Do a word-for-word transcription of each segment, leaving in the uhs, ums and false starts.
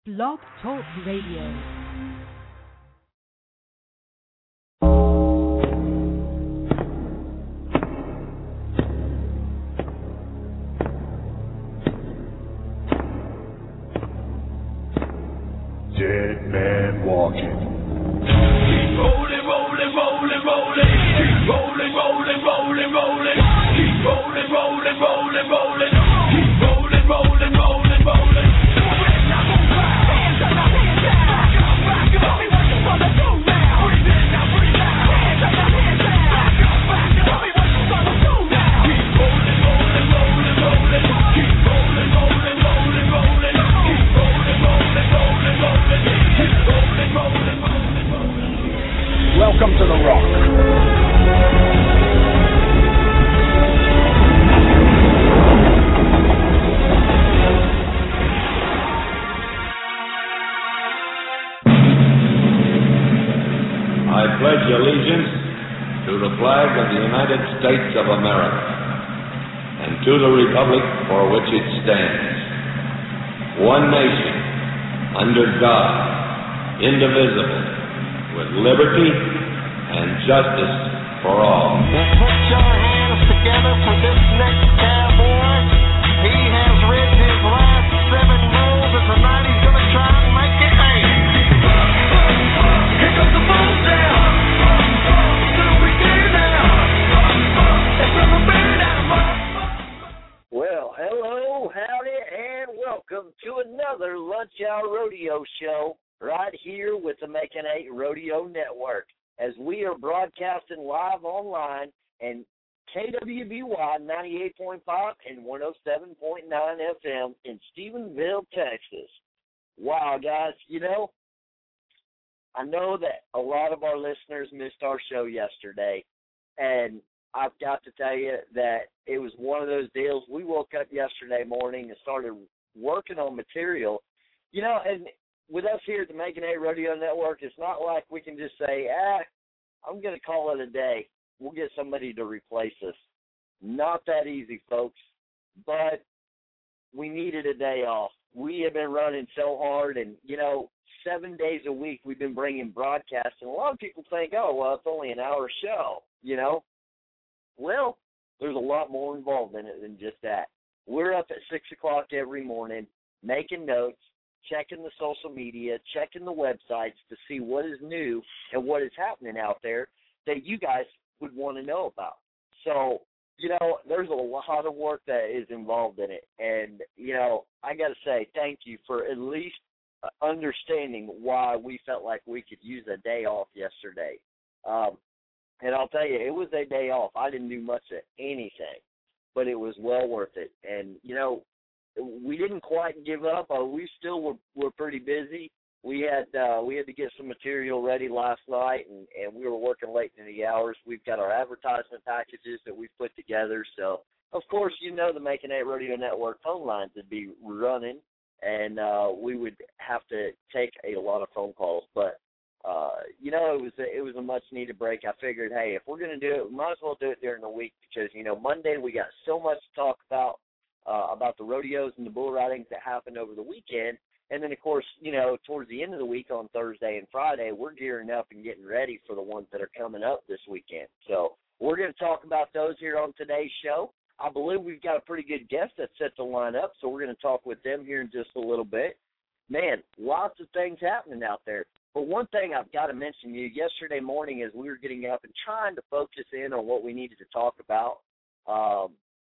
Blog Talk Radio. Dead man walking. Keep rolling, rolling, rolling, rolling. Keep rolling, rolling, rolling, rolling. Keep rolling, rolling, rolling, rolling. Keep rolling, rolling, rolling, rolling. Hands up, hands down. Back up, back up. Tell me what you wanna do now. Breathe in, now breathe out. Hands up, hands down. Back up, back up. Tell me what you wanna do now. Keep rolling, rolling, rolling, rolling. Keep rolling, rolling, rolling, rolling. Keep rolling, rolling, rolling, rolling. Keep rolling, rolling, rolling, rolling. Welcome to the Rock. I pledge allegiance to the flag of the United States of America and to the republic for which it stands, one nation, under God, indivisible, with liberty and justice for all. Put your hands together for this next cowboy. He has written his last seven goals, and tonight he's going to try and make it eight. Here comes the bull down. Well, hello, howdy, and welcome to another Lunch Hour Rodeo Show right here with the Making Eight Rodeo Network, as we are broadcasting live online and K W B Y ninety-eight point five and one oh seven point nine F M in Stephenville, Texas. Wow, guys, you know, I know that a lot of our listeners missed our show yesterday, and I've got to tell you that it was one of those deals. We woke up yesterday morning and started working on material, you know, and with us here at the Making Eight Rodeo Network, it's not like we can just say, ah, I'm going to call it a day. We'll get somebody to replace us. Not that easy, folks, but we needed a day off. We have been running so hard, and, you know, seven days a week we've been bringing broadcasts, and a lot of people think, oh, well, it's only an hour show, you know. Well, there's a lot more involved in it than just that. We're up at six o'clock every morning making notes, checking the social media, checking the websites to see what is new and what is happening out there that you guys would want to know about. So, you know, there's a lot of work that is involved in it. And, you know, I got to say thank you for at least understanding why we felt like we could use a day off yesterday. Um, and I'll tell you, it was a day off. I didn't do much of anything, but it was well worth it. And, you know, we didn't quite give up. Uh, we still were, were pretty busy. We had uh, we had to get some material ready last night, and, and we were working late in the hours. We've got our advertisement packages that we've put together. So, of course, you know the Making Eight Rodeo Network phone lines would be running, and uh, we would have to take a lot of phone calls. But, uh, you know, it was a, it was a much-needed break. I figured, hey, if we're going to do it, we might as well do it during the week because, you know, Monday we got so much to talk about. Uh, about the rodeos and the bull ridings that happened over the weekend. And then, of course, you know, towards the end of the week on Thursday and Friday, we're gearing up and getting ready for the ones that are coming up this weekend. So we're going to talk about those here on today's show. I believe we've got a pretty good guest that's set to line up, so we're going to talk with them here in just a little bit. Man, lots of things happening out there. But one thing I've got to mention to you, yesterday morning as we were getting up and trying to focus in on what we needed to talk about, um,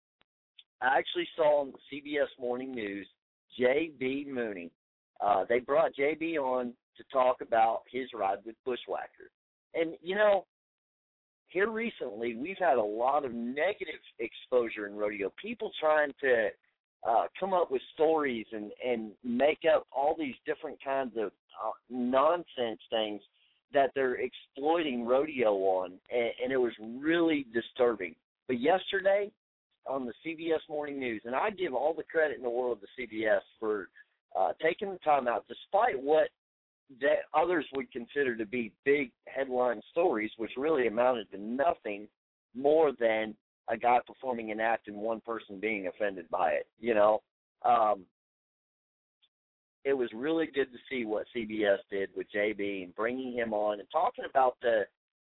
I actually saw on the C B S Morning News, J B. Mooney. Uh, they brought J B on to talk about his ride with Bushwhacker. And, you know, here recently we've had a lot of negative exposure in rodeo. People trying to uh, come up with stories and, and make up all these different kinds of uh, nonsense things that they're exploiting rodeo on. And, and it was really disturbing. But yesterday, on the C B S Morning News, and I give all the credit in the world to C B S for uh, taking the time out, despite what that others would consider to be big headline stories, which really amounted to nothing more than a guy performing an act and one person being offended by it. You know, um, it was really good to see what C B S did with J B and bringing him on and talking about the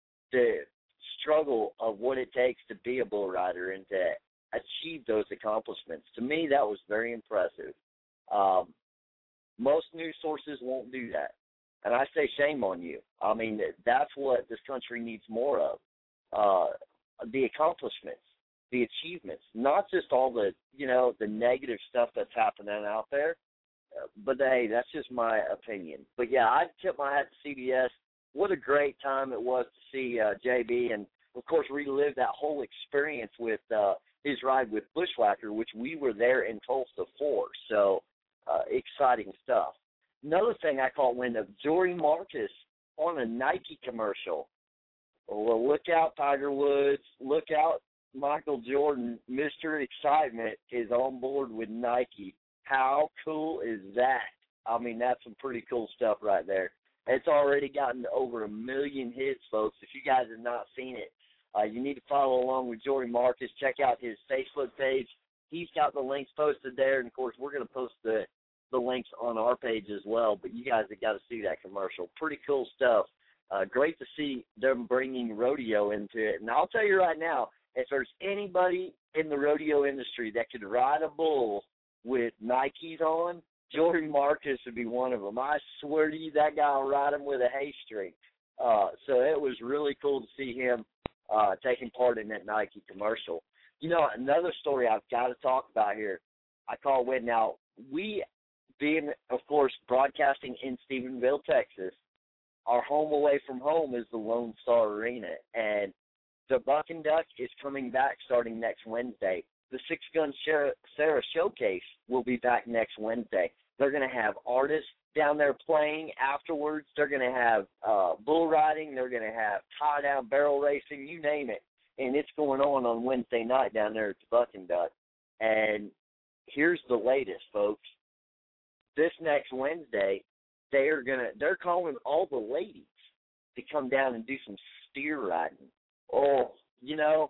the struggle of what it takes to be a bull rider and to achieve those accomplishments. To me, that was very impressive. Um, most news sources won't do that. And I say shame on you. I mean, that's what this country needs more of. Uh, the accomplishments, the achievements, not just all the, you know, the negative stuff that's happening out there. Uh, but, hey, that's just my opinion. But, yeah, I'd tip my hat to C B S. What a great time it was to see uh, J B and, of course, relive that whole experience with uh, his ride with Bushwhacker, which we were there in Tulsa for. So, uh, exciting stuff. Another thing I caught wind of, Jory Marcus on a Nike commercial. Well, look out, Tiger Woods. Look out, Michael Jordan. Mister Excitement is on board with Nike. How cool is that? I mean, that's some pretty cool stuff right there. It's already gotten over a million hits, folks. If you guys have not seen it, uh, you need to follow along with Jory Marcus. Check out his Facebook page. He's got the links posted there, and, of course, we're going to post the the links on our page as well, but you guys have got to see that commercial. Pretty cool stuff. Uh, great to see them bringing rodeo into it. And I'll tell you right now, if there's anybody in the rodeo industry that could ride a bull with Nikes on, Jory Marcus would be one of them. I swear to you, that guy will ride him with a hay string. Uh, so it was really cool to see him uh, taking part in that Nike commercial. You know, another story I've got to talk about here, I call wind. Now, we being, of course, broadcasting in Stephenville, Texas, our home away from home is the Lone Star Arena, and the Buck and Duck is coming back starting next Wednesday. The Six Gun Sarah Showcase will be back next Wednesday. They're going to have artists down there playing afterwards. They're going to have uh, bull riding. They're going to have tie-down barrel racing, you name it. And it's going on on Wednesday night down there at the Buck and Duck. And here's the latest, folks. This next Wednesday, they are gonna they're calling all the ladies to come down and do some steer riding. Oh, you know,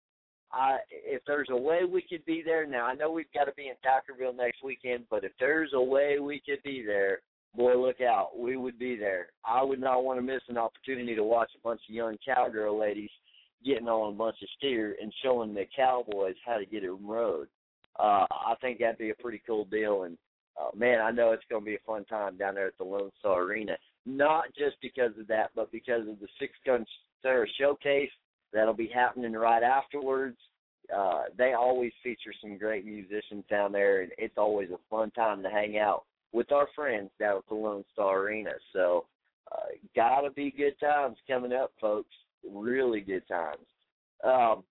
I if there's a way we could be there now, I know we've got to be in Tackerville next weekend, but if there's a way we could be there, boy, look out, we would be there. I would not want to miss an opportunity to watch a bunch of young cowgirl ladies getting on a bunch of steer and showing the cowboys how to get them rode. Uh, I think that'd be a pretty cool deal, and Uh, man, I know it's going to be a fun time down there at the Lone Star Arena. Not just because of that, but because of the Six Gun Sarah Showcase that'll be happening right afterwards. Uh, they always feature some great musicians down there, and it's always a fun time to hang out with our friends down at the Lone Star Arena. So, uh, gotta be good times coming up, folks. Really good times. Um,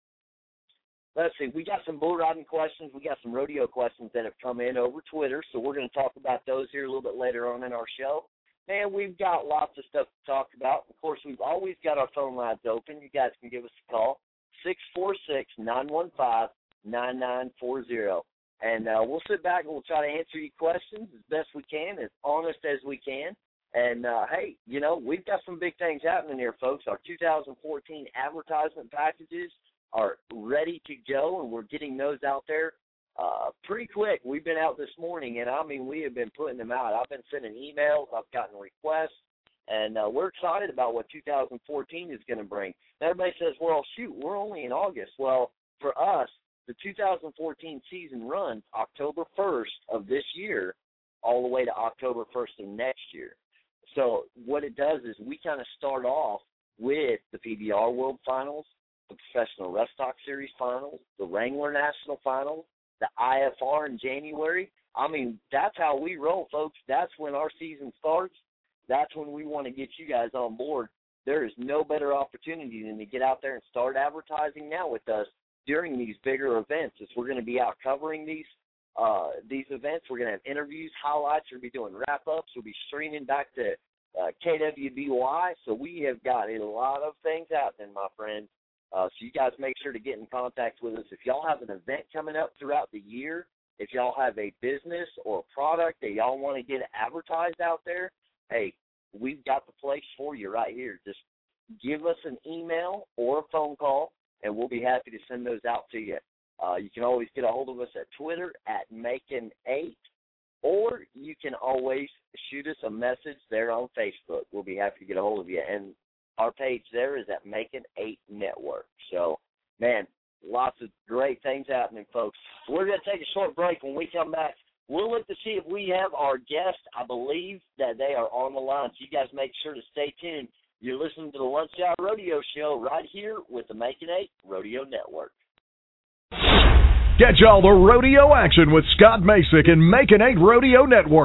Let's see, we got some bull riding questions. We got some rodeo questions that have come in over Twitter, so we're going to talk about those here a little bit later on in our show. And we've got lots of stuff to talk about. Of course, we've always got our phone lines open. You guys can give us a call, six four six, nine one five, nine nine four zero. And uh, we'll sit back and we'll try to answer your questions as best we can, as honest as we can. And, uh, hey, you know, we've got some big things happening here, folks. Our two thousand fourteen advertisement packages are ready to go, and we're getting those out there uh, pretty quick. We've been out this morning, and, I mean, we have been putting them out. I've been sending emails. I've gotten requests, and uh, we're excited about what two thousand fourteen is going to bring. Now, everybody says, well, shoot, we're only in August. Well, for us, the two thousand fourteen season runs October first of this year all the way to October first of next year. So what it does is we kind of start off with the P B R World Finals, the Professional Rough Stock Series Finals, the Wrangler National Finals, the I F R in January. I mean, that's how we roll, folks. That's when our season starts. That's when we want to get you guys on board. There is no better opportunity than to get out there and start advertising now with us during these bigger events. As we're going to be out covering these uh, these events, we're going to have interviews, highlights. We'll be doing wrap-ups. We'll be streaming back to uh, K W B Y. So we have got a lot of things happening, my friends. Uh, so you guys make sure to get in contact with us. If y'all have an event coming up throughout the year, if y'all have a business or a product that y'all want to get advertised out there, hey, we've got the place for you right here. Just give us an email or a phone call, and we'll be happy to send those out to you. Uh, you can always get a hold of us at Twitter at Macon eight. or you can always shoot us a message there on Facebook. We'll be happy to get a hold of you. And our page there is at Making Eight Network. So, man, lots of great things happening, folks. We're going to take a short break. When we come back, we'll look to see if we have our guest. I believe that they are on the line. So you guys make sure to stay tuned. You're listening to the Lunch Hour Rodeo Show right here with the Making Eight Rodeo Network. Catch all the rodeo action with Scott Masick and Making Eight Rodeo Network.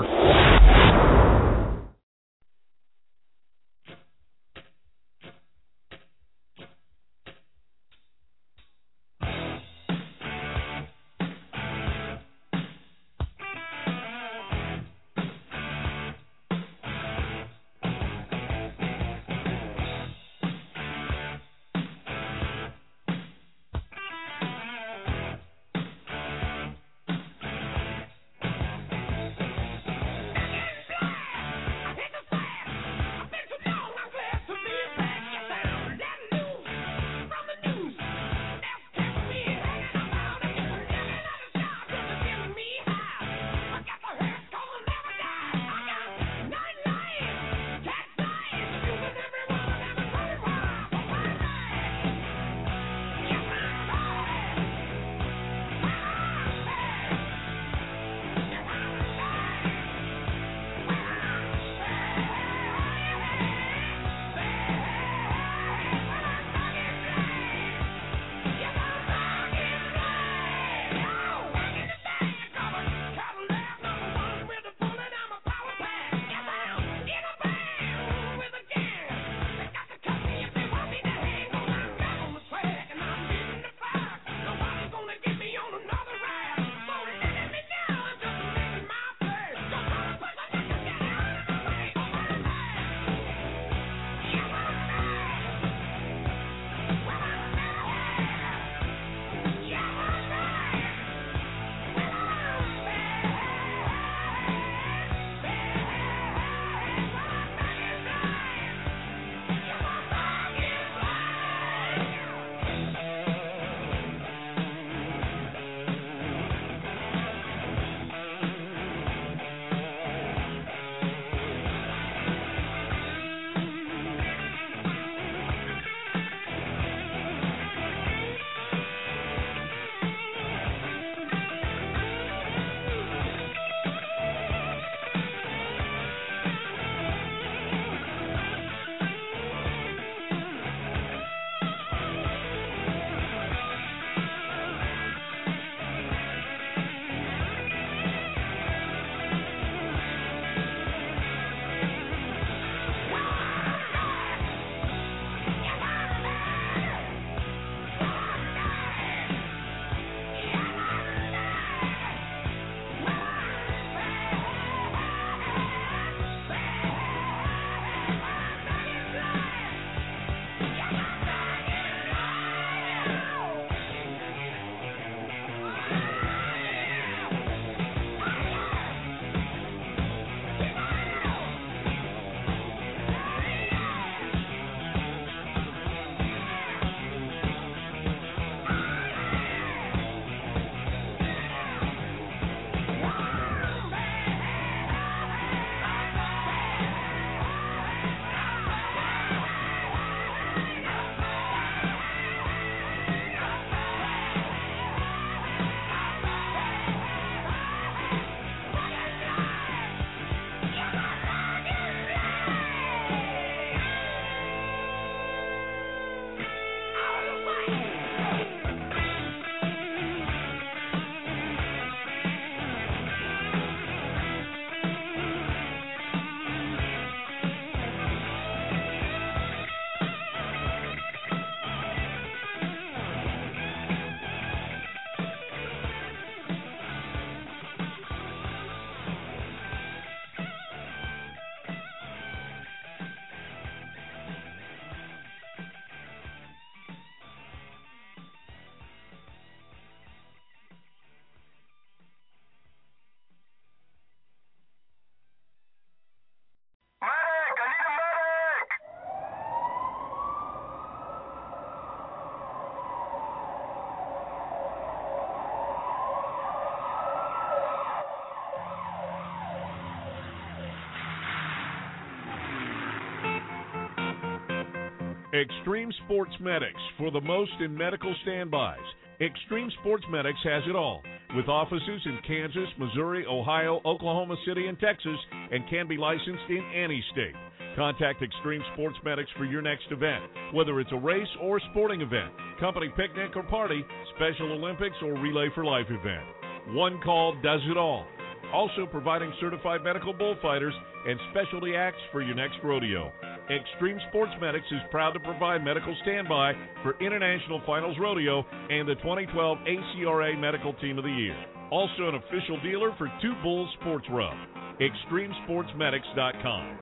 Extreme Sports Medics, for the most in medical standbys. Extreme Sports Medics has it all, with offices in Kansas, Missouri, Ohio, Oklahoma City, and Texas, and can be licensed in any state. Contact Extreme Sports Medics for your next event, whether it's a race or sporting event, company picnic or party, Special Olympics or Relay for Life event. One call does it all. Also providing certified medical bullfighters and specialty acts for your next rodeo. Extreme Sports Medics is proud to provide medical standby for International Finals Rodeo and the twenty twelve A C R A Medical Team of the Year. Also an official dealer for Two Bulls Sports Rub. Extreme Sports Medics dot com.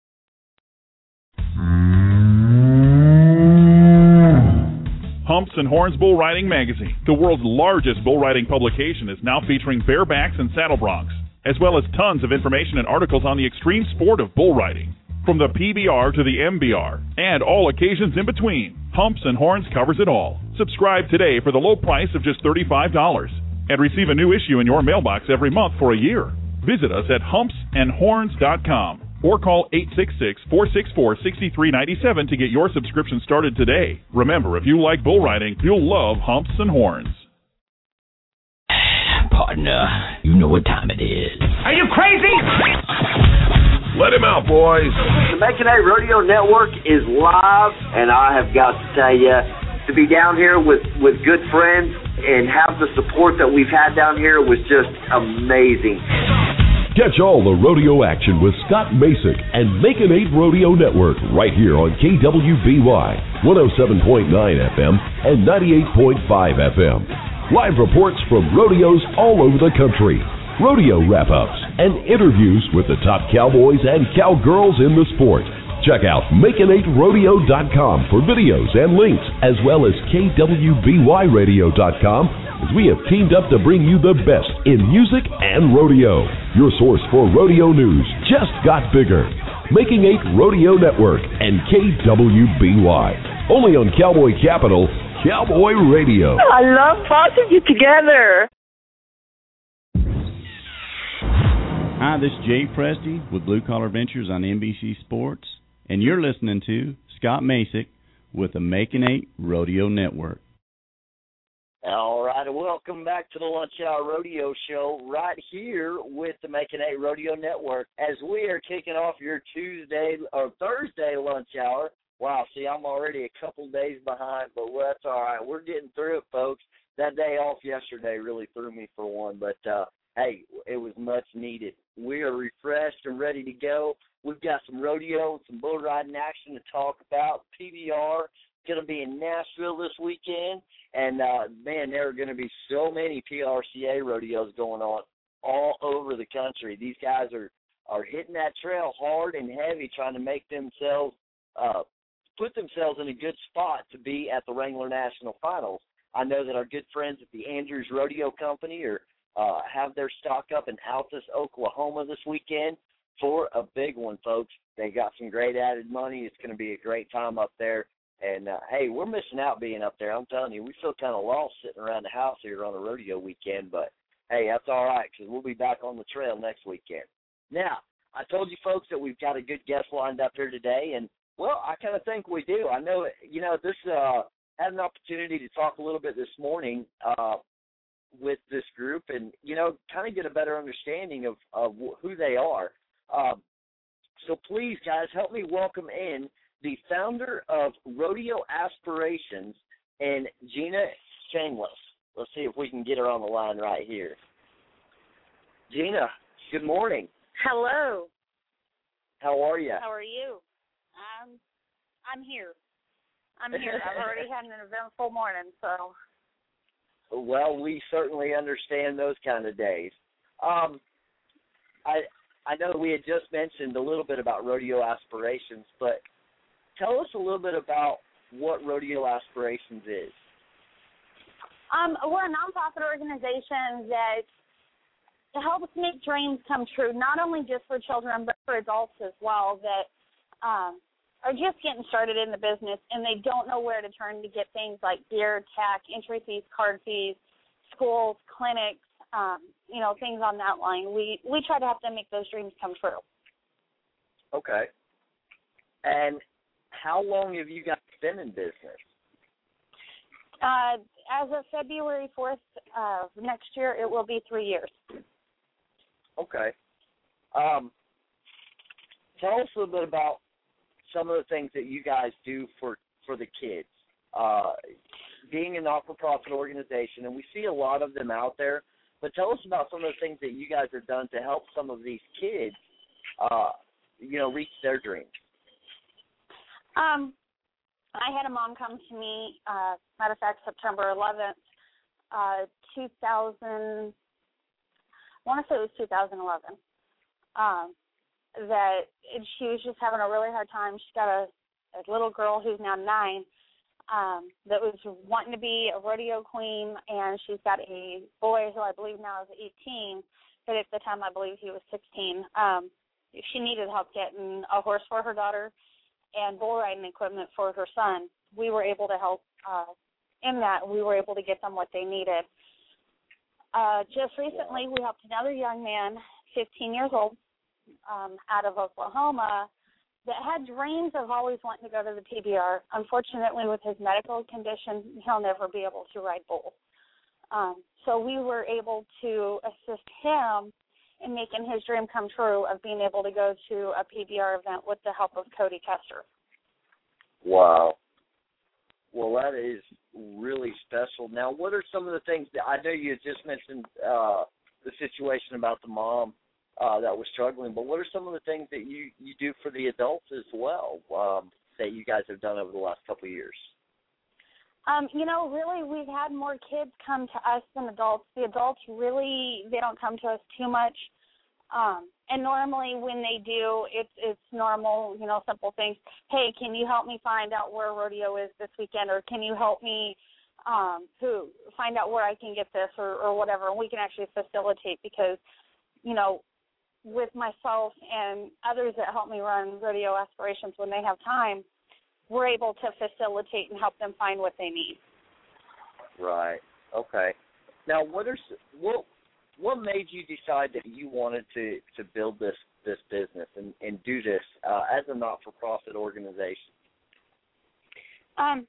Humps and Horns Bull Riding Magazine, the world's largest bull riding publication, is now featuring barebacks and saddle broncs, as well as tons of information and articles on the extreme sport of bull riding. From the P B R to the M B R, and all occasions in between, Humps and Horns covers it all. Subscribe today for the low price of just thirty-five dollars, and receive a new issue in your mailbox every month for a year. Visit us at humps and horns dot com or call eight six six, four six four, six three nine seven to get your subscription started today. Remember, if you like bull riding, you'll love Humps and Horns. Partner, you know what time it is. Are you crazy? Let him out, boys. The Making A Rodeo Network is live, and I have got to tell you, to be down here with, with good friends and have the support that we've had down here was just amazing. Catch all the rodeo action with Scott Masick and Making Eight Rodeo Network right here on K W B Y, one oh seven point nine F M and ninety-eight point five F M. Live reports from rodeos all over the country, rodeo wrap-ups, and interviews with the top cowboys and cowgirls in the sport. Check out making eight rodeo dot com for videos and links, as well as K W B Y radio dot com, as we have teamed up to bring you the best in music and rodeo. Your source for rodeo news just got bigger. Making Eight Rodeo Network and K W B Y. Only on Cowboy Capital, Cowboy Radio. I love both of you together. Hi, this is Jay Presti with Blue Collar Ventures on N B C Sports, and you're listening to Scott Masick with the Making Eight Rodeo Network. All right, welcome back to the Lunch Hour Rodeo Show right here with the Making Eight Rodeo Network as we are kicking off your Tuesday or Thursday lunch hour. Wow, see, I'm already a couple days behind, but well, that's all right. We're getting through it, folks. That day off yesterday really threw me for one, but, uh, hey, it was much needed. We are refreshed and ready to go. We've got some rodeo and some bull riding action to talk about. P B R going to be in Nashville this weekend, and, uh, man, there are going to be so many P R C A rodeos going on all over the country. These guys are, are hitting that trail hard and heavy, trying to make themselves uh, put themselves in a good spot to be at the Wrangler National Finals. I know that our good friends at the Andrews Rodeo Company are uh, have their stock up in Altus, Oklahoma this weekend for a big one, folks. They got some great added money. It's going to be a great time up there. And, uh, hey, we're missing out being up there. I'm telling you, we feel kind of lost sitting around the house here on a rodeo weekend. But, hey, that's all right because we'll be back on the trail next weekend. Now, I told you folks that we've got a good guest lined up here today, and, well, I kind of think we do. I know, you know, this uh, had an opportunity to talk a little bit this morning uh, with this group and, you know, kind of get a better understanding of, of who they are. Uh, so please, guys, help me welcome in the founder of Rodeo Aspirations, and Gina Shameless. Let's see if we can get her on the line right here. Gina, good morning. Hello. How are you? How are you? I'm, I'm here. I'm here. I've already had an eventful morning, so. Well, we certainly understand those kind of days. Um, I I know we had just mentioned a little bit about Rodeo Aspirations, but tell us a little bit about what Rodeo Aspirations is. Um, we're a nonprofit organization that helps make dreams come true, not only just for children, but for adults as well, that um, are just getting started in the business and they don't know where to turn to get things like gear, tack, entry fees, card fees, schools, clinics, um, you know, things on that line. We, we try to help them make those dreams come true. Okay. And how long have you guys been in business? Uh, as of February fourth uh, next year, it will be three years. Okay. Um, tell us a little bit about some of the things that you guys do for, for the kids. Uh, being a not-for-profit organization, and we see a lot of them out there, but tell us about some of the things that you guys have done to help some of these kids, uh, you know, reach their dreams. Um, I had a mom come to me, uh, matter of fact, September eleventh, uh, two thousand, I want to say it was two thousand eleven, um, that it, she was just having a really hard time. She's got a, a little girl who's now nine, um, that was wanting to be a rodeo queen, and she's got a boy who I believe now is eighteen, but at the time I believe he was sixteen. Um, she needed help getting a horse for her daughter and bull riding equipment for her son. We were able to help uh, in that. We were able to get them what they needed. Uh, just recently, we helped another young man, fifteen years old, um, out of Oklahoma, that had dreams of always wanting to go to the P B R. Unfortunately, with his medical condition, he'll never be able to ride bull. Um, so we were able to assist him in making his dream come true of being able to go to a P B R event with the help of Cody Kester. Wow. Well, that is really special. Now, what are some of the things that I know you had just mentioned uh, the situation about the mom uh, that was struggling, but what are some of the things that you, you do for the adults as well um, that you guys have done over the last couple of years? Um, you know, really, we've had more kids come to us than adults. The adults really, they don't come to us too much. Um, and normally when they do, it's it's normal, you know, simple things. Hey, can you help me find out where rodeo is this weekend? Or can you help me um, who find out where I can get this or, or whatever? And we can actually facilitate because, you know, with myself and others that help me run Rodeo Aspirations when they have time, we're able to facilitate and help them find what they need. Right. Okay. Now, what are what what made you decide that you wanted to, to build this, this business and, and do this uh, as a not-for-profit organization? Um,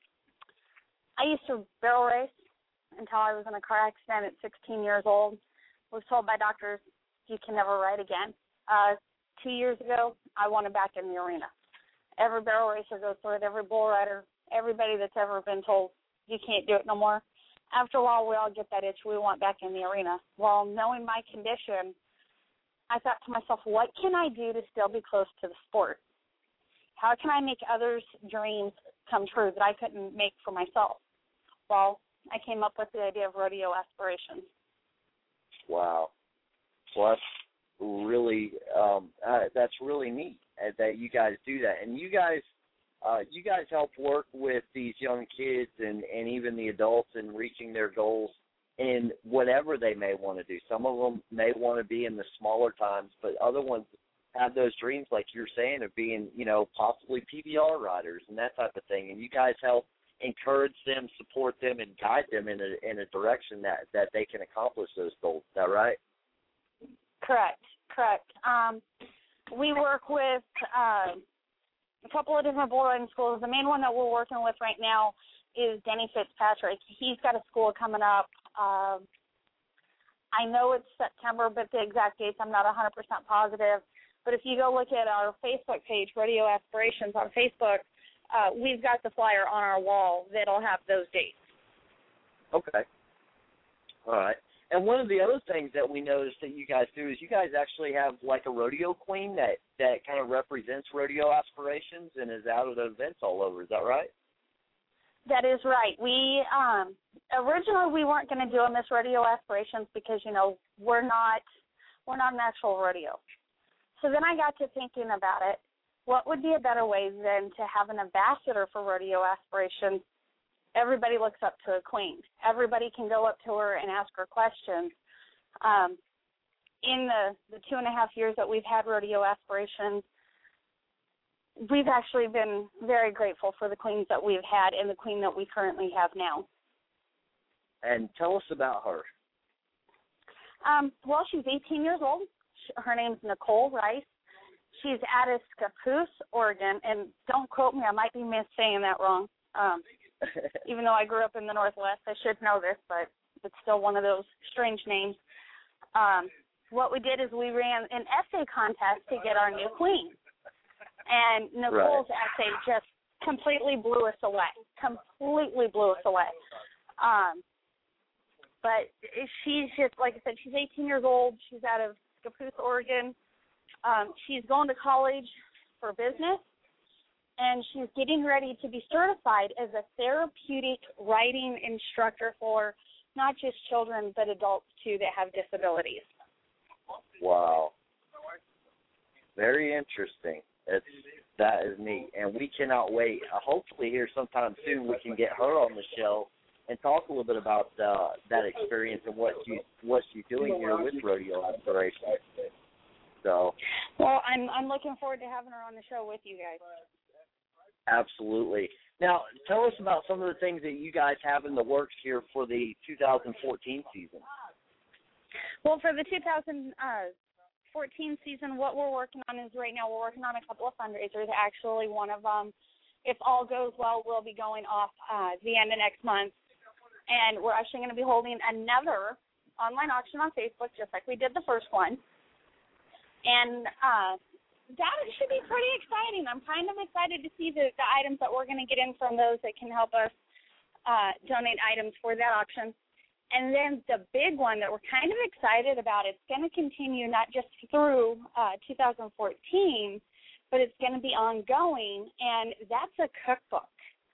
I used to barrel race until I was in a car accident at sixteen years old. I was told by doctors, you can never ride again. Uh, two years ago, I wanted back in the arena. Every barrel racer goes through it, every bull rider, everybody that's ever been told you can't do it no more. After a while, we all get that itch. We want back in the arena. Well, knowing my condition, I thought to myself, what can I do to still be close to the sport? How can I make others' dreams come true that I couldn't make for myself? Well, I came up with the idea of Rodeo Aspirations. Wow. Well, that's really um, uh, that's really neat uh, that you guys do that. And you guys uh, you guys help work with these young kids and, and even the adults in reaching their goals in whatever they may want to do. Some of them may want to be in the smaller times, but other ones have those dreams, like you're saying, of being, you know, possibly P B R riders and that type of thing. And you guys help encourage them, support them, and guide them in a in a direction that, that they can accomplish those goals. Is that right? Correct, correct. Um, we work with uh, a couple of different bull riding schools. The main one that we're working with right now is Denny Fitzpatrick. He's got a school coming up. Um, I know it's September, but the exact dates I'm not one hundred percent positive. But if you go look at our Facebook page, Rodeo Aspirations on Facebook, uh, we've got the flyer on our wall that'll have those dates. Okay. All right. And one of the other things that we noticed that you guys do is you guys actually have like a rodeo queen that, that kind of represents Rodeo Aspirations and is out at events all over. Is that right? That is right. We um, originally we weren't going to do a Miss Rodeo Aspirations because, you know, we're not we're not an actual rodeo. So then I got to thinking about it. What would be a better way than to have an ambassador for Rodeo Aspirations? Everybody looks up to a queen. Everybody can go up to her and ask her questions. Um, in the, the two and a half years that we've had Rodeo Aspirations, we've actually been very grateful for the queens that we've had and the queen that we currently have now. And tell us about her. Um, well, she's eighteen years old. Her name's Nicole Rice, she's out of Scappoose, Oregon, and don't quote me, I might be missaying that wrong. Um, even though I grew up in the Northwest, I should know this, but it's still one of those strange names. Um, what we did is we ran an essay contest to get our new queen. And Nicole's right. essay just completely blew us away, completely blew us away. Um, but she's just, like I said, she's eighteen years old. She's out of Scappoose, Oregon. Um, she's going to college for business, and she's getting ready to be certified as a therapeutic writing instructor for not just children but adults, too, that have disabilities. Wow. Very interesting. It's, that is neat, and we cannot wait. Uh, hopefully here sometime soon we can get her on the show and talk a little bit about uh, that experience and what she what she's doing here with Rodeo Aspirations. So, well, I'm I'm looking forward to having her on the show with you guys. Absolutely. Now, tell us about some of the things that you guys have in the works here for the two thousand fourteen season. Well, for the two thousand fourteen season, what we're working on is right now we're working on a couple of fundraisers. Actually, one of them, if all goes well, will be going off uh, the end of next month. And we're actually going to be holding another online auction on Facebook, just like we did the first one. And uh, that should be pretty exciting. I'm kind of excited to see the, the items that we're going to get in from those that can help us uh, donate items for that auction. And then the big one that we're kind of excited about, it's going to continue not just through uh, two thousand fourteen, but it's going to be ongoing, and that's a cookbook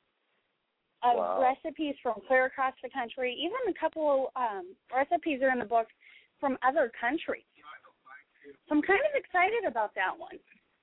of wow. recipes from clear across the country. Even a couple um, recipes are in the book from other countries. So I'm kind of excited about that one.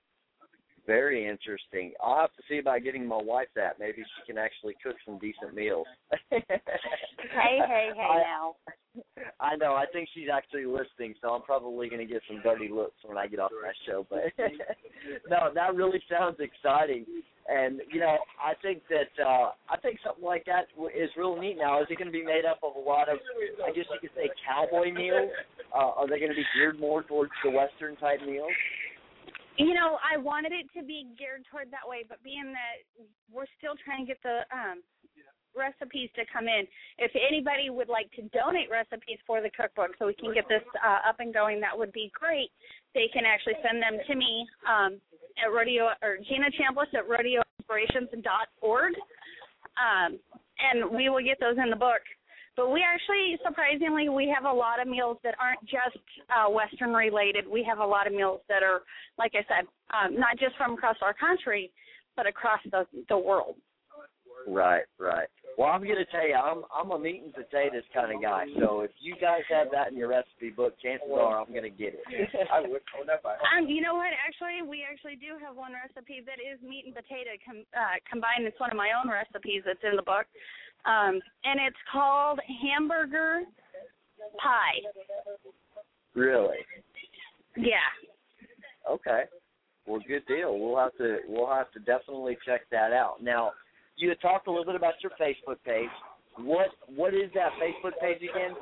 Very interesting. I'll have to see about getting my wife that. Maybe she can actually cook some decent meals. hey, hey, hey I, now. I know. I think she's actually listening, so I'm probably going to get some dirty looks when I get off that show. But no, that really sounds exciting. And, you know, I think that uh, I think something like that is real neat now. Is it going to be made up of a lot of, I guess you could say, cowboy meals? Uh, are they going to be geared more towards the Western-type meals? You know, I wanted it to be geared toward that way, but being that we're still trying to get the um, recipes to come in, if anybody would like to donate recipes for the cookbook so we can get this uh, up and going, that would be great. They can actually send them to me um, at rodeo or Gina Chambliss at rodeo aspirations dot org, um, and we will get those in the book. But we actually, surprisingly, we have a lot of meals that aren't just uh, Western related. We have a lot of meals that are, like I said, um, not just from across our country, but across the the world. Right, right. Well, I'm going to tell you, I'm I'm a meat and potatoes kind of guy. So if you guys have that in your recipe book, chances are I'm going to get it. I would. Um, you know what? Actually, we actually do have one recipe that is meat and potato com- uh, combined. It's one of my own recipes that's in the book, um, and it's called hamburger pie. Really? Yeah. Okay. Well, good deal. We'll have to we'll have to definitely check that out. Now, you had talked a little bit about your Facebook page. What what is that Facebook page again?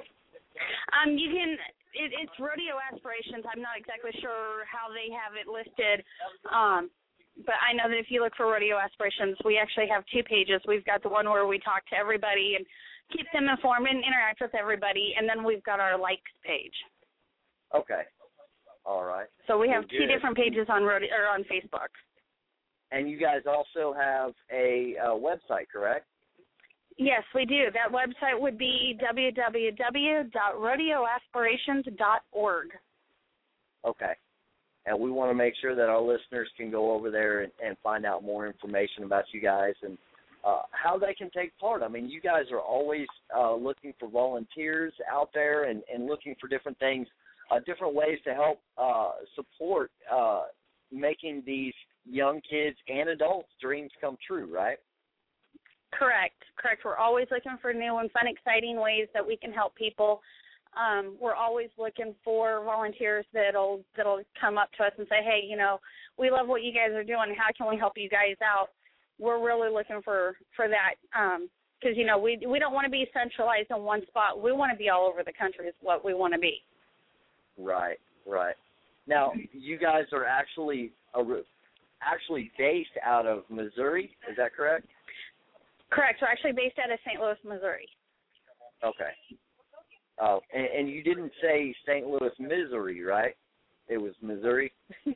Um, you can. It, it's Rodeo Aspirations. I'm not exactly sure how they have it listed, um, but I know that if you look for Rodeo Aspirations, we actually have two pages. We've got the one where we talk to everybody and keep them informed and interact with everybody, and then we've got our likes page. Okay. All right. So we have well, two different pages on Rodeo or on Facebook. And you guys also have a uh, website, correct? Yes, we do. That website would be w w w dot rodeo aspirations dot org. Okay. And we want to make sure that our listeners can go over there and, and find out more information about you guys and uh, how they can take part. I mean, you guys are always uh, looking for volunteers out there and, and looking for different things, uh, different ways to help uh, support uh, making these young kids and adults' dreams come true, right? Correct. Correct. We're always looking for new and fun, exciting ways that we can help people. Um, we're always looking for volunteers that'll that'll come up to us and say, hey, you know, we love what you guys are doing. How can we help you guys out? We're really looking for, for that because, um, you know, we we don't want to be centralized in one spot. We want to be all over the country is what we want to be. Right, right. Now, you guys are actually a, actually based out of Missouri. Is that correct? Correct. We're actually based out of Saint Louis, Missouri. Okay. Oh, and, and you didn't say Saint Louis, Missouri, right? It was Missouri.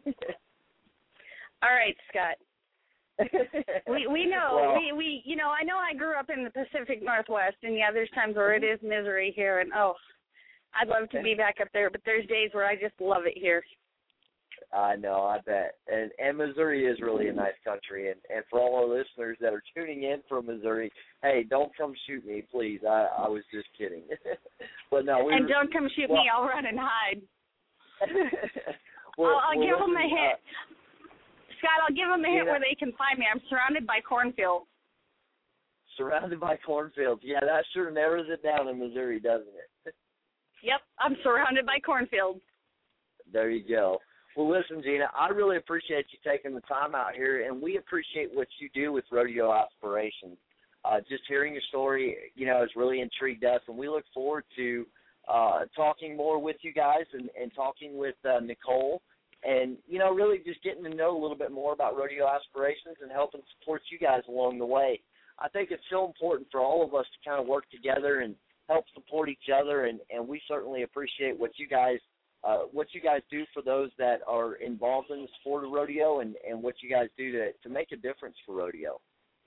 All right, Scott. we we know well, we we you know I know I grew up in the Pacific Northwest, and yeah, there's times where it is misery here, and oh, I'd love to be back up there, but there's days where I just love it here. I know, I bet. And and Missouri is really a nice country, and, and for all our listeners that are tuning in from Missouri, hey, don't come shoot me, please. I, I was just kidding. But no, we and were, don't come shoot well, me. I'll run and hide. well, I'll, I'll well, give them a hint. Uh, Scott, I'll give them a hint yeah. where they can find me. I'm surrounded by cornfields. Surrounded by cornfields. Yeah, that sure narrows it down in Missouri, doesn't it? Yep, I'm surrounded by cornfields. There you go. Well, listen, Gina, I really appreciate you taking the time out here, and we appreciate what you do with Rodeo Aspirations. Uh, just hearing your story, you know, has really intrigued us, and we look forward to uh, talking more with you guys and, and talking with uh, Nicole. And, you know, really just getting to know a little bit more about Rodeo Aspirations and helping support you guys along the way. I think it's so important for all of us to kind of work together and help support each other, and, and we certainly appreciate what you guys uh, what you guys do for those that are involved in the sport of rodeo, and, and what you guys do to, to make a difference for rodeo.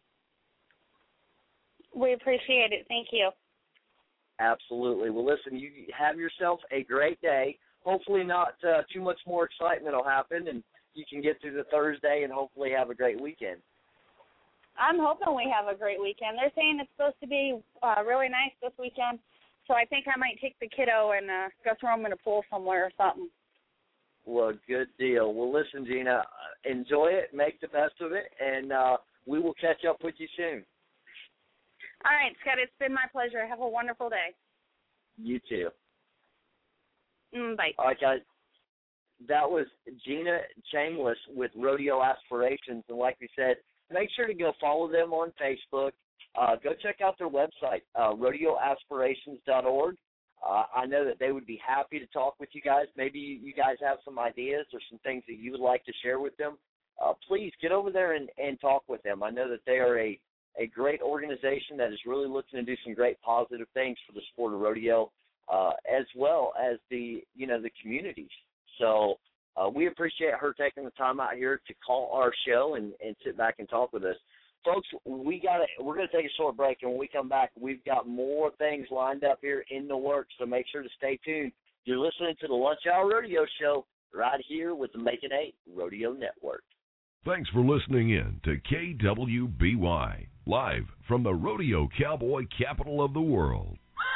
We appreciate it. Thank you. Absolutely. Well, listen, you have yourself a great day. Hopefully not uh, too much more excitement will happen, and you can get through the Thursday and hopefully have a great weekend. I'm hoping we have a great weekend. They're saying it's supposed to be uh, really nice this weekend, so I think I might take the kiddo and uh, go throw him in a pool somewhere or something. Well, good deal. Well, listen, Gina, enjoy it, make the best of it, and uh, we will catch up with you soon. All right, Scott, it's been my pleasure. Have a wonderful day. You too. Mm, bye. All right, guys. That was Gina Chambliss with Rodeo Aspirations. And like we said, make sure to go follow them on Facebook. Uh, go check out their website, uh, rodeo aspirations dot org. Uh, I know that they would be happy to talk with you guys. Maybe you guys have some ideas or some things that you would like to share with them. Uh, please get over there and, and talk with them. I know that they are a, a great organization that is really looking to do some great positive things for the sport of rodeo. Uh, as well as the, you know, the communities. So uh, we appreciate her taking the time out here to call our show and, and sit back and talk with us. Folks, we got we're going to take a short break, and when we come back, we've got more things lined up here in the works, so make sure to stay tuned. You're listening to the Lunch Hour Rodeo Show right here with the Making Eight Rodeo Network. Thanks for listening in to K W B Y, live from the rodeo cowboy capital of the world.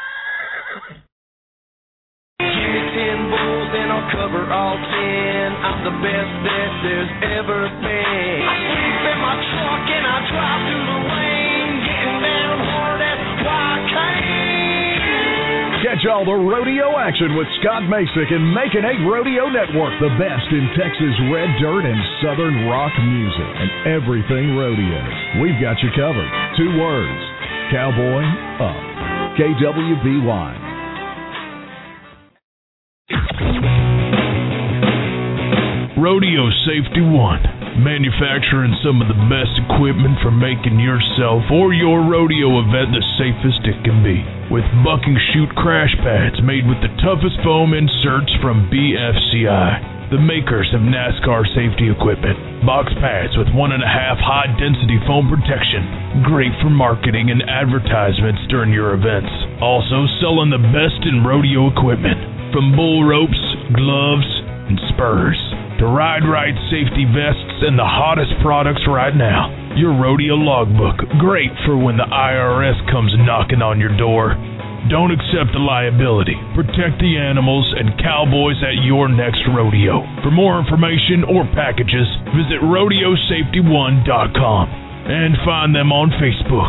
Give me ten bulls and I'll cover all ten. I'm the best that there's ever been. I sleep in my truck and I drive through the lane, getting down hard at Wildcat. Catch all the rodeo action with Scott Masick and Making Eight Rodeo Network, the best in Texas red dirt and southern rock music and everything rodeo. We've got you covered. Two words: Cowboy Up. K W B Y. Rodeo Safety One, manufacturing some of the best equipment for making yourself or your rodeo event the safest it can be. With buck and shoot crash pads made with the toughest foam inserts from B F C I, the makers of NASCAR safety equipment. Box pads with one and a half high density foam protection, great for marketing and advertisements during your events. Also selling the best in rodeo equipment, from bull ropes, gloves, and spurs, to Ride Right safety vests and the hottest products right now. Your rodeo logbook, great for when the I R S comes knocking on your door. Don't accept the liability. Protect the animals and cowboys at your next rodeo. For more information or packages, visit rodeo safety one dot com and find them on Facebook.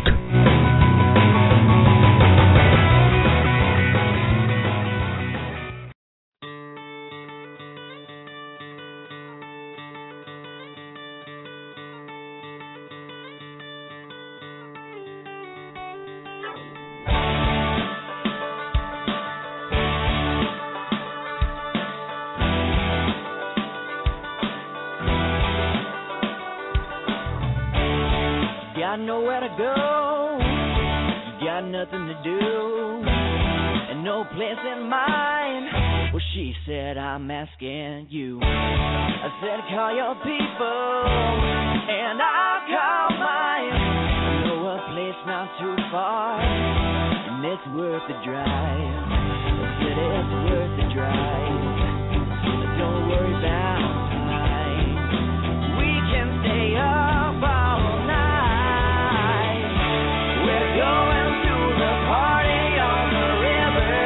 got nowhere to go, you got nothing to do, and no place in mind. Well, she said, I'm asking you. I said, call your people, and I'll call mine. I know a place not too far, and it's worth the drive. I said, it's worth the drive. Don't worry about time. We can stay up all night. We're going to the party on the river.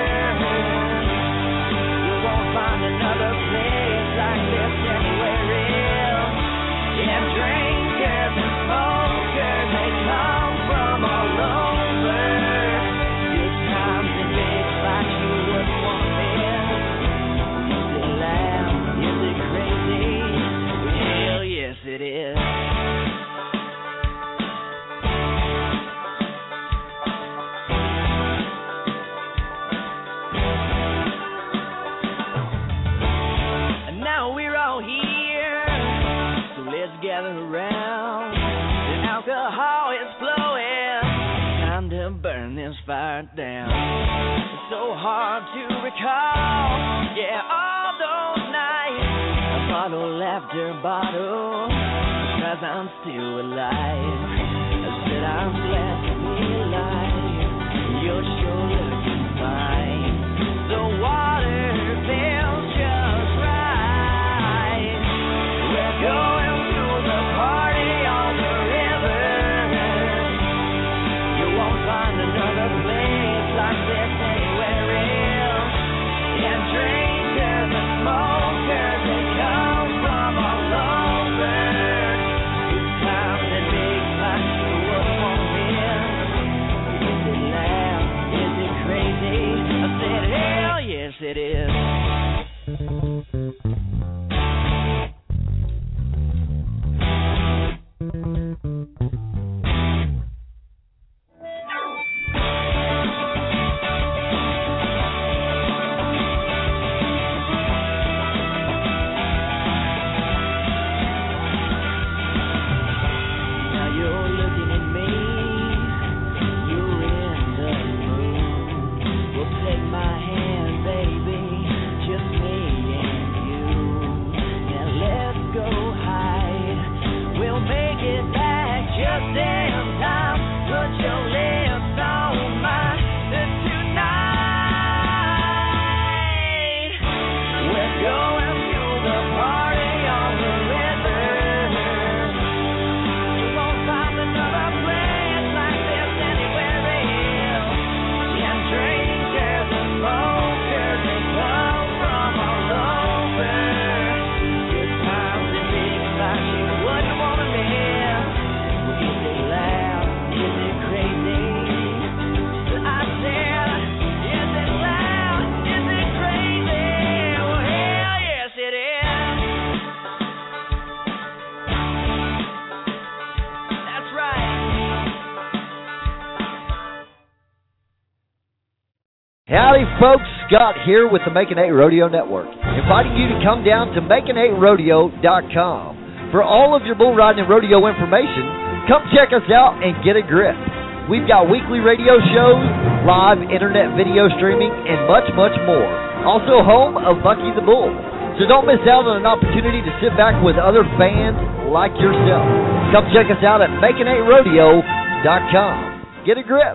You won't find another place like this anywhere else. And drinkers and smokers, they come from all over. Good times and big spots you wouldn't want to miss. Is it loud? Is it crazy? Hell yes it is. And now we're all here, so let's gather around. The alcohol is flowing, time to burn this fire down. It's so hard to recall, yeah, all those nights. Bottle after bottle, cause I'm still alive. I said I'm glad to be alive. You're sure looking fine. The water feels just right. We're going to the party on the river. You won't find another place like this anywhere else. And drinkers and smokers, they come from all over. Good times and big spots you wouldn't want to miss. Is it loud? Is it crazy? I said, hell yes it is. Now you're looking at me, you're in the mood. Well, take my hand, baby, just me and you. Now let's go hide, we'll make it back just in time. Put your lips on mine tonight. We're going to the party on the river. You won't find another place like this anywhere else. And drinkers and smokers, they come from all over. Good times and big spots you wouldn't want to miss. Well, is it loud? Is it crazy? I said, is it loud? Is it crazy? Well, hell yes it is. That's right. Howdy, folks. Scott here with the Making Eight Rodeo Network, inviting you to come down to making eight rodeo dot com. For all of your bull riding and rodeo information, come check us out and get a grip. We've got weekly radio shows, live internet video streaming, and much, much more. Also home of Bucky the Bull. So don't miss out on an opportunity to sit back with other fans like yourself. Come check us out at making eight rodeo dot com. Get a grip.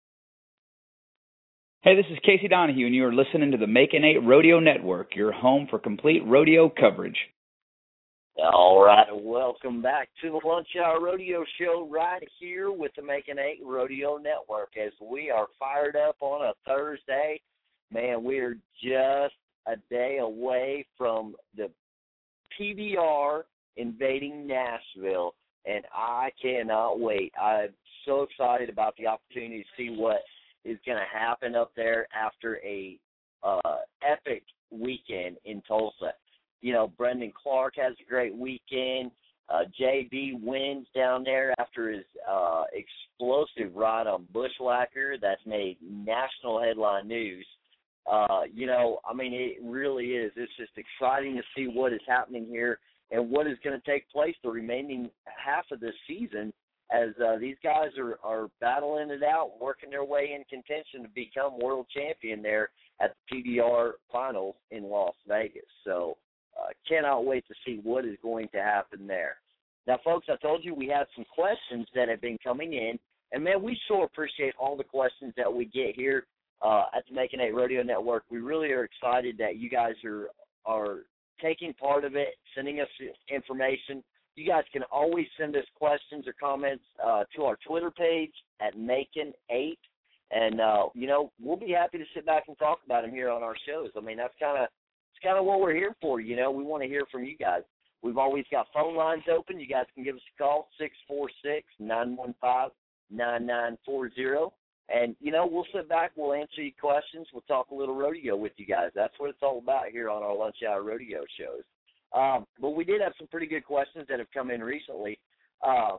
Hey, this is Casey Donahue, and you are listening to the Making Eight Rodeo Network, your home for complete rodeo coverage. All right, welcome back to the Lunch Hour Rodeo Show right here with the Making Eight Rodeo Network. As we are fired up on a Thursday, man, we are just a day away from the P B R invading Nashville, and I cannot wait. I'm so excited about the opportunity to see what is going to happen up there after a uh, epic weekend in Tulsa. You know, Brendan Clark has a great weekend. Uh, J B wins down there after his uh, explosive ride on Bushwhacker. That's made national headline news. Uh, you know, I mean, it really is. It's just exciting to see what is happening here and what is going to take place the remaining half of this season as uh, these guys are, are battling it out, working their way in contention to become world champion there at the P B R finals in Las Vegas. So uh, cannot wait to see what is going to happen there. Now, folks, I told you we had some questions that have been coming in, and, man, we sure appreciate all the questions that we get here uh, at the Making Eight Rodeo Network. We really are excited that you guys are are taking part of it, sending us information. You guys can always send us questions or comments uh, to our Twitter page at Making Eight, and uh, you know we'll be happy to sit back and talk about them here on our shows. I mean that's kind of it's kind of what we're here for. You know, we want to hear from you guys. We've always got phone lines open. You guys can give us a call six four six, nine one five, nine nine four zero. And, you know, we'll sit back, we'll answer your questions, we'll talk a little rodeo with you guys. That's what it's all about here on our Lunch Hour Rodeo shows. Um, but we did have some pretty good questions that have come in recently. Uh,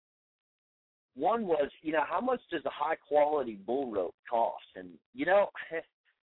one was, you know, how much does a high-quality bull rope cost? And, you know, it,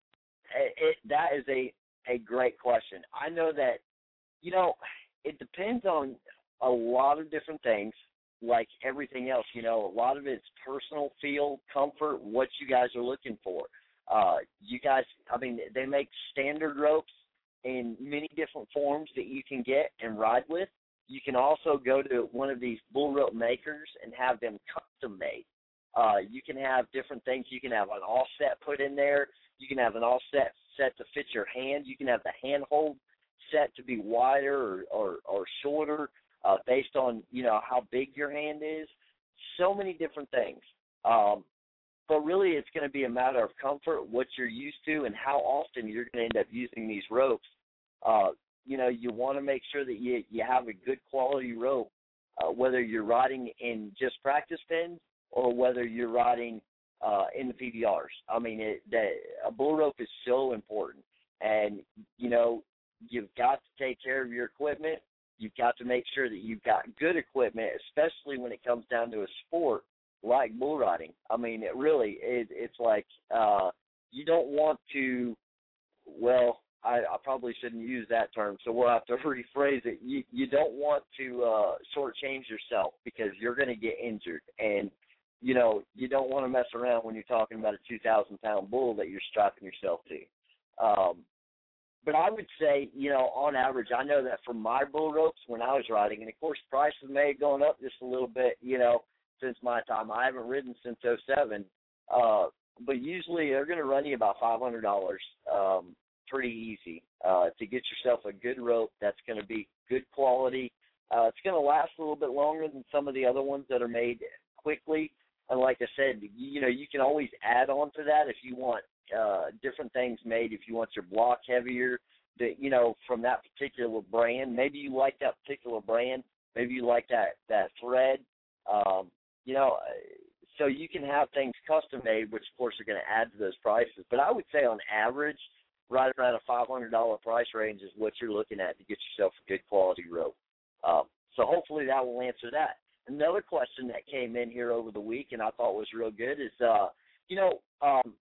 it, that is a, a great question. I know that, you know, it depends on a lot of different things. Like everything else, you know, a lot of it's personal feel, comfort, what you guys are looking for. Uh, you guys, I mean, they make standard ropes in many different forms that you can get and ride with. You can also go to one of these bull rope makers and have them custom made. Uh, you can have different things. You can have an offset put in there. You can have an offset set to fit your hand. You can have the handhold set to be wider or, or, or shorter. Uh, based on, you know, how big your hand is, so many different things. Um, but really it's going to be a matter of comfort, what you're used to, and how often you're going to end up using these ropes. Uh, you know, you want to make sure that you, you have a good quality rope, uh, whether you're riding in just practice pins or whether you're riding uh, in the P B Rs. I mean, it, the, a bull rope is so important. And, you know, you've got to take care of your equipment. You've got to make sure that you've got good equipment, especially when it comes down to a sport like bull riding. I mean, it really, it, it's like uh, you don't want to, well, I, I probably shouldn't use that term, so we'll have to rephrase it. You, you don't want to uh, shortchange yourself because you're going to get injured. And, you know, you don't want to mess around when you're talking about a two thousand pound bull that you're strapping yourself to. Um, But I would say, you know, on average, I know that for my bull ropes when I was riding, and of course prices may have gone up just a little bit, you know, since my time. I haven't ridden since oh seven, uh, but usually they're going to run you about five hundred dollars um, pretty easy uh, to get yourself a good rope that's going to be good quality. Uh, it's going to last a little bit longer than some of the other ones that are made quickly. And like I said, you know, you can always add on to that if you want uh, different things made, if you want your block heavier, that, you know, from that particular brand. Maybe you like that particular brand. Maybe you like that, that thread. Um, you know, so you can have things custom made, which, of course, are going to add to those prices. But I would say on average, right around a five hundred dollars price range is what you're looking at to get yourself a good quality rope. Um, so hopefully that will answer that. Another question that came in here over the week and I thought was real good is, uh, you know, um,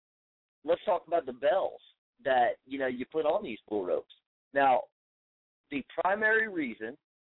let's talk about the bells that, you know, you put on these bull ropes. Now, the primary reason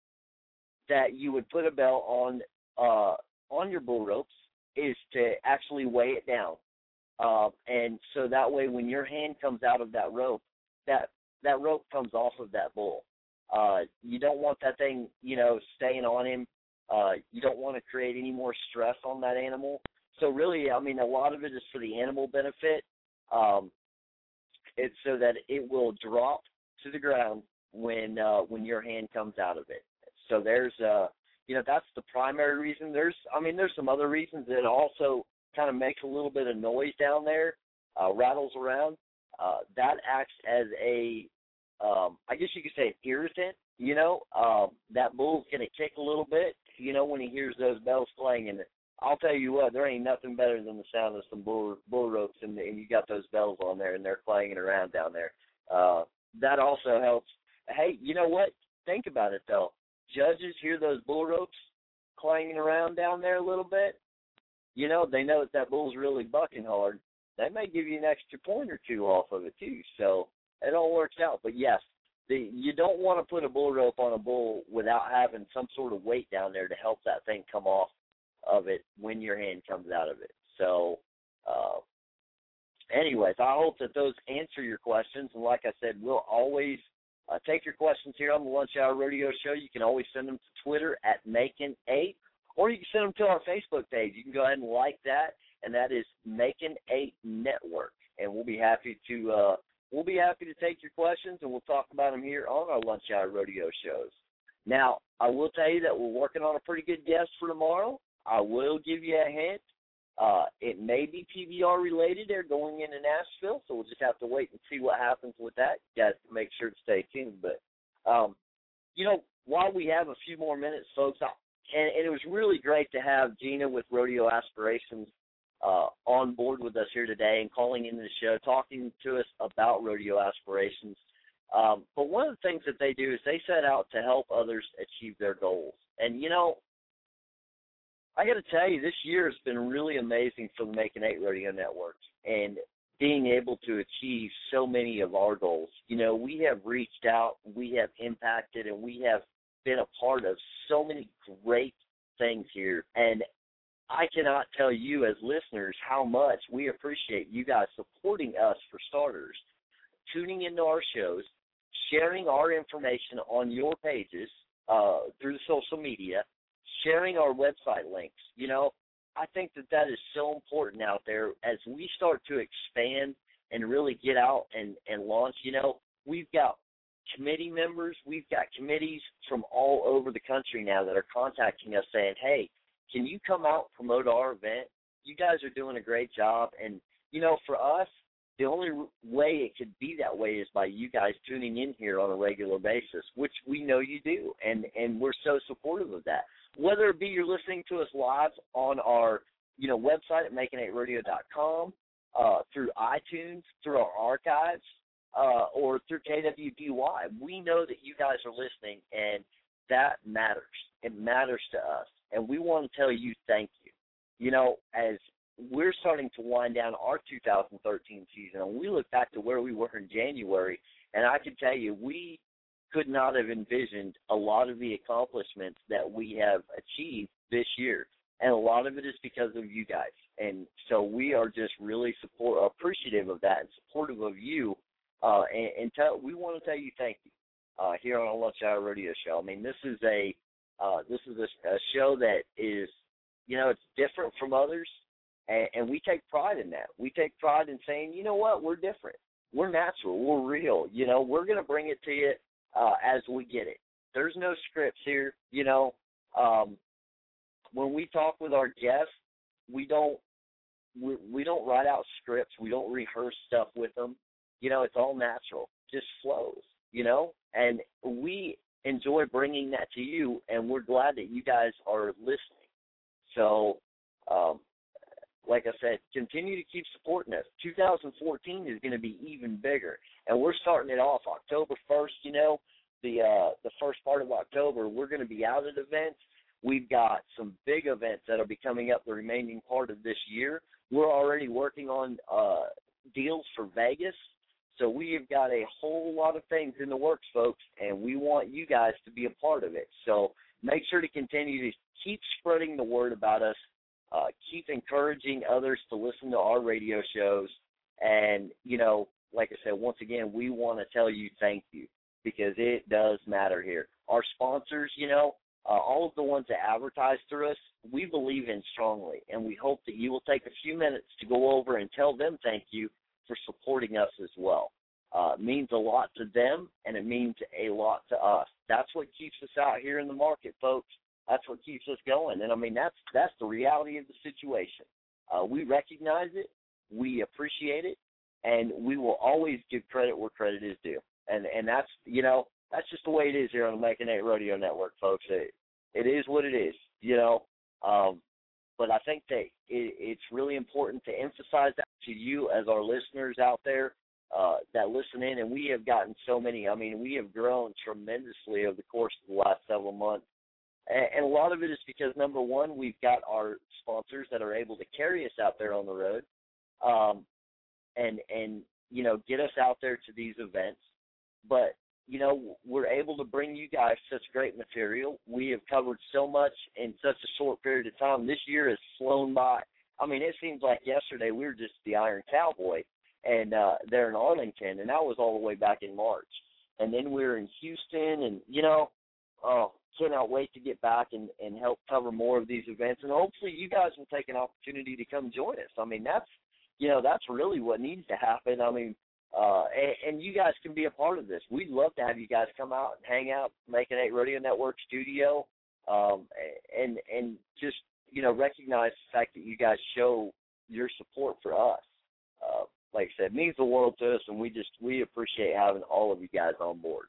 that you would put a bell on uh, on your bull ropes is to actually weigh it down. Uh, and so that way when your hand comes out of that rope, that, that rope comes off of that bull. Uh, you don't want that thing, you know, staying on him. Uh, you don't want to create any more stress on that animal. So really, I mean, a lot of it is for the animal benefit. Um, it's so that it will drop to the ground when uh, when your hand comes out of it. So there's, uh, you know, that's the primary reason. There's, I mean, there's some other reasons that also kind of makes a little bit of noise down there, uh, rattles around. Uh, that acts as a, um, I guess you could say, an irritant. You know, um, that bull's going to kick a little bit, you know, when he hears those bells playing. And I'll tell you what, there ain't nothing better than the sound of some bull, bull ropes, and, and you got those bells on there, and they're clanging around down there. Uh, that also helps. Hey, you know what? Think about it, though. Judges hear those bull ropes clanging around down there a little bit. You know, they know that that bull's really bucking hard. They may give you an extra point or two off of it, too. So it all works out. But, yes, the, you don't want to put a bull rope on a bull without having some sort of weight down there to help that thing come off of it when your hand comes out of it. So, uh, anyways, I hope that those answer your questions. And like I said, we'll always uh, take your questions here on the Lunch Hour Rodeo Show. You can always send them to Twitter at Macon eight, or you can send them to our Facebook page. You can go ahead and like that, and that is Macon eight Network. And we'll be happy to uh, we'll be happy to take your questions, and we'll talk about them here on our Lunch Hour Rodeo shows. Now, I will tell you that we're working on a pretty good guest for tomorrow. I will give you a hint. Uh, it may be P B R related. They're going into Nashville, so we'll just have to wait and see what happens with that. You guys make sure to stay tuned. But, um, you know, while we have a few more minutes, folks, I, and, and it was really great to have Gina with Rodeo Aspirations uh, on board with us here today and calling into the show, talking to us about Rodeo Aspirations. Um, but one of the things that they do is they set out to help others achieve their goals. And, you know, I got to tell you, this year has been really amazing for the Macon eight Rodeo Network and being able to achieve so many of our goals. You know, we have reached out, we have impacted, and we have been a part of so many great things here. And I cannot tell you as listeners how much we appreciate you guys supporting us, for starters, tuning into our shows, sharing our information on your pages uh, through the social media, sharing our website links. You know, I think that that is so important out there as we start to expand and really get out and, and launch. You know, we've got committee members, we've got committees from all over the country now that are contacting us saying, hey, can you come out and promote our event? You guys are doing a great job. And, you know, for us, the only way it could be that way is by you guys tuning in here on a regular basis, which we know you do, and, and we're so supportive of that. Whether it be you're listening to us live on our, you know, website at making eight rodeo dot com, uh, through iTunes, through our archives, uh, or through K W B Y, we know that you guys are listening, and that matters. It matters to us, and we want to tell you thank you. You know, as we're starting to wind down our two thousand thirteen season, and we look back to where we were in January, and I can tell you we could not have envisioned a lot of the accomplishments that we have achieved this year, and a lot of it is because of you guys. And so we are just really support appreciative of that and supportive of you, uh, and, and tell, we want to tell you thank you uh, here on our Lunch Hour Rodeo Show. I mean, this is a uh, this is a, a show that is, you know, it's different from others. And, and we take pride in that. We take pride in saying, you know what, we're different. We're natural. We're real. You know, we're going to bring it to you uh, as we get it. There's no scripts here. You know, um, when we talk with our guests, we don't we, we don't write out scripts. We don't rehearse stuff with them. You know, it's all natural. Just flows, you know. And we enjoy bringing that to you, and we're glad that you guys are listening. So, um, like I said, continue to keep supporting us. two thousand fourteen is going to be even bigger, and we're starting it off October first. You know, the uh, the first part of October, we're going to be out at events. We've got some big events that will be coming up the remaining part of this year. We're already working on uh, deals for Vegas, so we have got a whole lot of things in the works, folks, and we want you guys to be a part of it. So make sure to continue to keep spreading the word about us. Uh, keep encouraging others to listen to our radio shows. And, you know, like I said, once again, we want to tell you thank you because it does matter here. Our sponsors, you know, uh, all of the ones that advertise through us, we believe in strongly. And we hope that you will take a few minutes to go over and tell them thank you for supporting us as well. Uh, it means a lot to them, and it means a lot to us. That's what keeps us out here in the market, folks. That's what keeps us going. And, I mean, that's that's the reality of the situation. Uh, we recognize it. We appreciate it. And we will always give credit where credit is due. And, and that's, you know, that's just the way it is here on the Macon eight Rodeo Network, folks. It, it is what it is, you know. Um, but I think that it, it's really important to emphasize that to you as our listeners out there uh, that listen in. And we have gotten so many. I mean, we have grown tremendously over the course of the last several months. And a lot of it is because, number one, we've got our sponsors that are able to carry us out there on the road um, and, and, you know, get us out there to these events. But, you know, we're able to bring you guys such great material. We have covered so much in such a short period of time. This year has flown by. I mean, it seems like yesterday we were just the Iron Cowboy, and uh, there in Arlington, and that was all the way back in March. And then we were in Houston, and, you know, oh, cannot wait to get back and, and help cover more of these events. And hopefully you guys will take an opportunity to come join us. I mean, that's, you know, that's really what needs to happen. I mean, uh, and, and you guys can be a part of this. We'd love to have you guys come out and hang out, Making Eight Radio Network studio, um, and and just, you know, recognize the fact that you guys show your support for us. Uh, like I said, it means the world to us, and we just, we appreciate having all of you guys on board.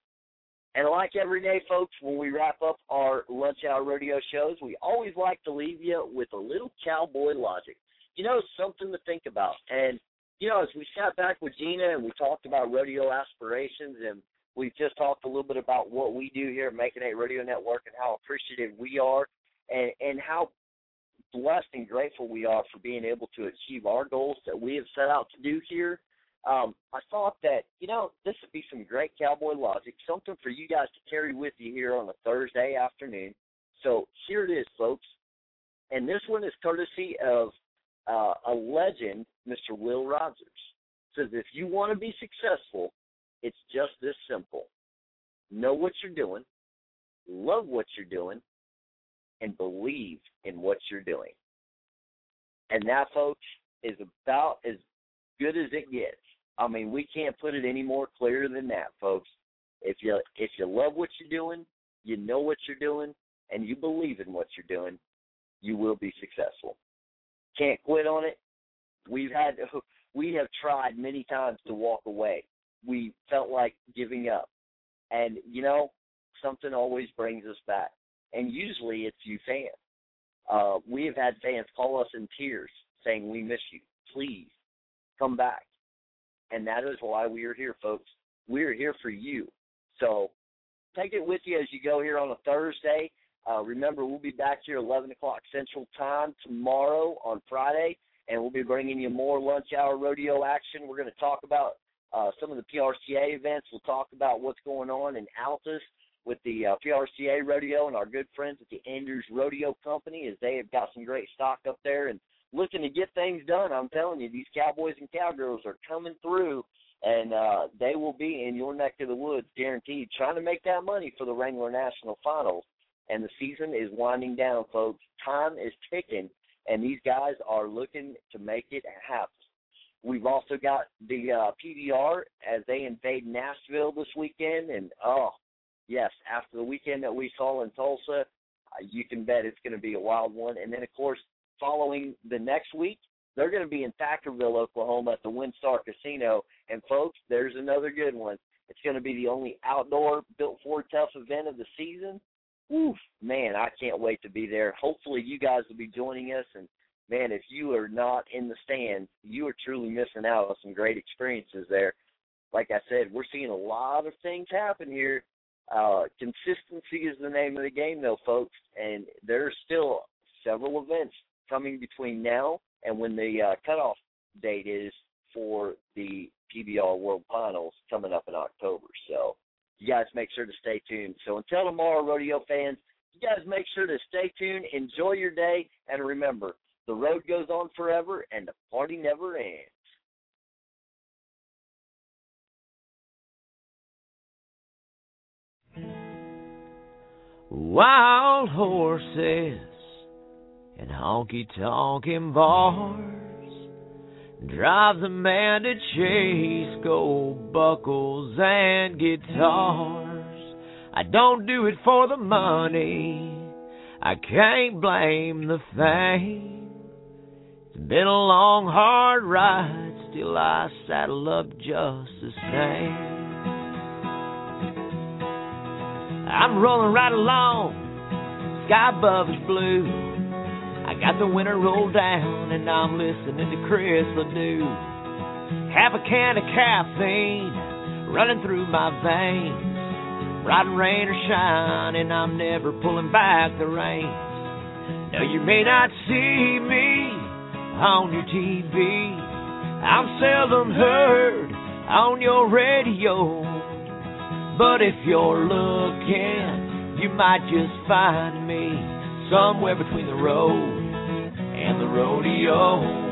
And like every day, folks, when we wrap up our lunch hour rodeo shows, we always like to leave you with a little cowboy logic. You know, something to think about. And, you know, as we sat back with Gina and we talked about rodeo aspirations, and we just talked a little bit about what we do here at Making Eight Radio Network and how appreciative we are, and, and how blessed and grateful we are for being able to achieve our goals that we have set out to do here. Um, I thought that, you know, this would be some great cowboy logic, something for you guys to carry with you here on a Thursday afternoon. So here it is, folks. And this one is courtesy of uh, a legend, Mister Will Rogers. It says, if you want to be successful, it's just this simple. Know what you're doing, love what you're doing, and believe in what you're doing. And that, folks, is about as good as it gets. I mean, we can't put it any more clear than that, folks. If you if you love what you're doing, you know what you're doing, and you believe in what you're doing, you will be successful. Can't quit on it. We've had we have tried many times to walk away. We felt like giving up. And, you know, something always brings us back. And usually it's you fans. Uh, we have had fans call us in tears saying, we miss you. Please come back. And that is why we are here, folks. We are here for you. So take it with you as you go here on a Thursday. Uh, remember, we'll be back here eleven o'clock Central Time tomorrow on Friday, and we'll be bringing you more lunch hour rodeo action. We're going to talk about uh, some of the P R C A events. We'll talk about what's going on in Altus with the uh, P R C A rodeo and our good friends at the Andrews Rodeo Company, as they have got some great stock up there and looking to get things done. I'm telling you, these cowboys and cowgirls are coming through, and uh, they will be in your neck of the woods, guaranteed, trying to make that money for the Wrangler National Finals. And the season is winding down, folks. Time is ticking, and these guys are looking to make it happen. We've also got the uh, P B R as they invade Nashville this weekend, and, oh, yes, after the weekend that we saw in Tulsa, uh, you can bet it's going to be a wild one. And then, of course, following the next week, they're going to be in Thackerville, Oklahoma at the WinStar Casino. And, folks, there's another good one. It's going to be the only outdoor Built Ford Tough event of the season. Oof, man, I can't wait to be there. Hopefully you guys will be joining us. And, man, if you are not in the stands, you are truly missing out on some great experiences there. Like I said, we're seeing a lot of things happen here. Uh, consistency is the name of the game, though, folks. And there's still several events coming between now and when the uh, cutoff date is for the P B R World Finals coming up in October. So you guys make sure to stay tuned. So until tomorrow, rodeo fans, you guys make sure to stay tuned, enjoy your day, and remember, the road goes on forever and the party never ends. Wild horses and honky-tonkin' bars drive the man to chase gold buckles and guitars. I don't do it for the money, I can't blame the fame. It's been a long, hard ride, still I saddle up just the same. I'm rolling right along, sky above is blue. I got the winter rolled down and I'm listening to Chris Ledoux. Half a can of caffeine running through my veins. Riding rain or shine and I'm never pulling back the reins. No, you may not see me on your T V. I'm seldom heard on your radio. But if you're looking, you might just find me somewhere between the road and the rodeo.